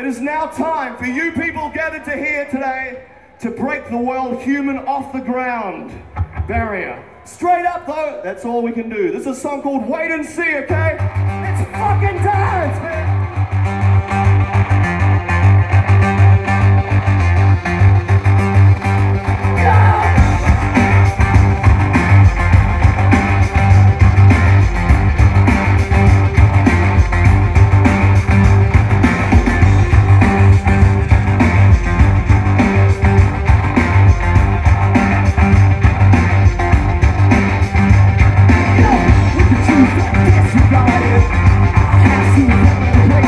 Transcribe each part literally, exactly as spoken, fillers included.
It is now time for you people gathered to here today to break the world human off the ground barrier. Straight up though, that's all we can do. This is a song called Wait and See, okay? Let's fucking dance, man! Yes, you got it. I have seen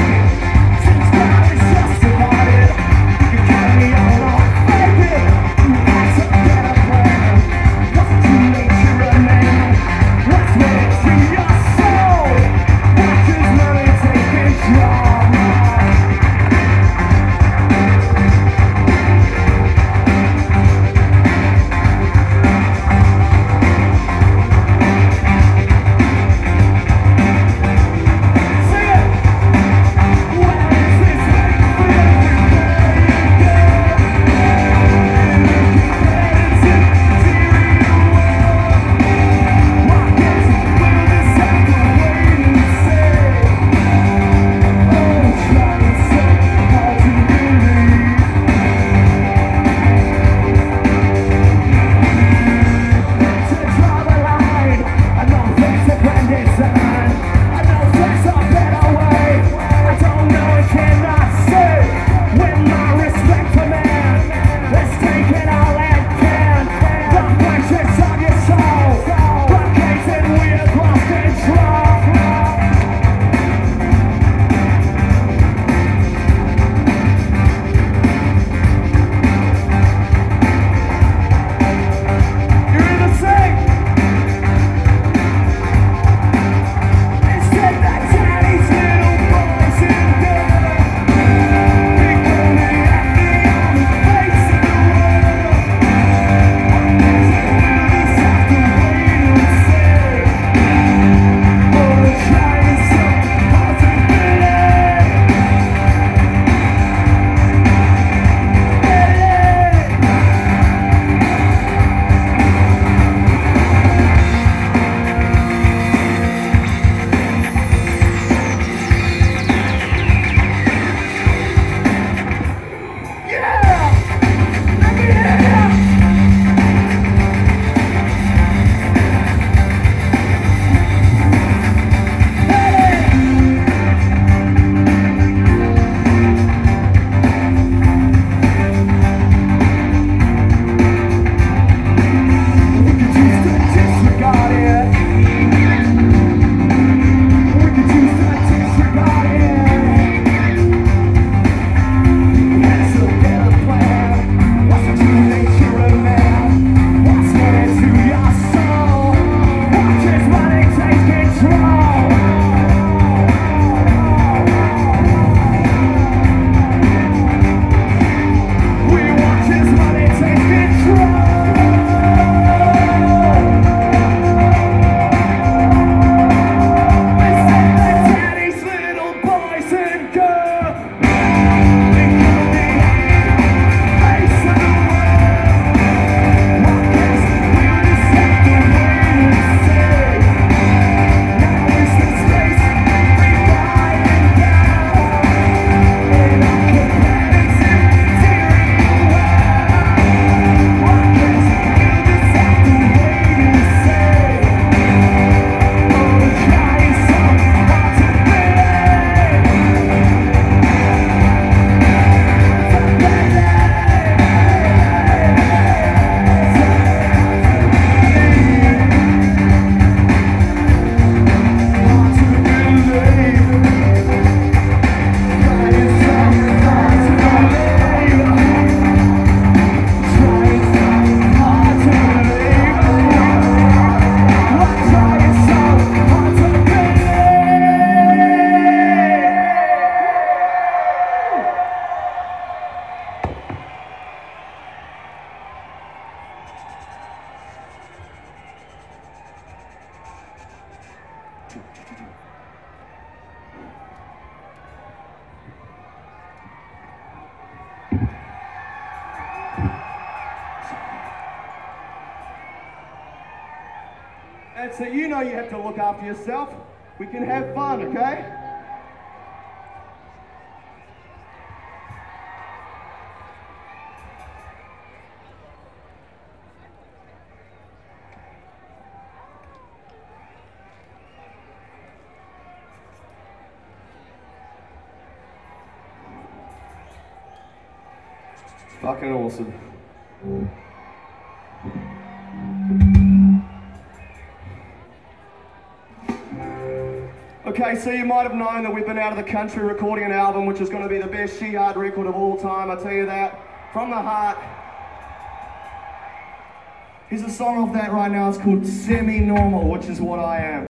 That's it. You know you have to look after yourself. We can have fun, okay? Fucking awesome. Okay, so you might have known that we've been out of the country recording an album which is going to be the best She-Hard record of all time, I tell you that, from the heart. Here's a song off that right now, it's called Semi-Normal, which is what I am.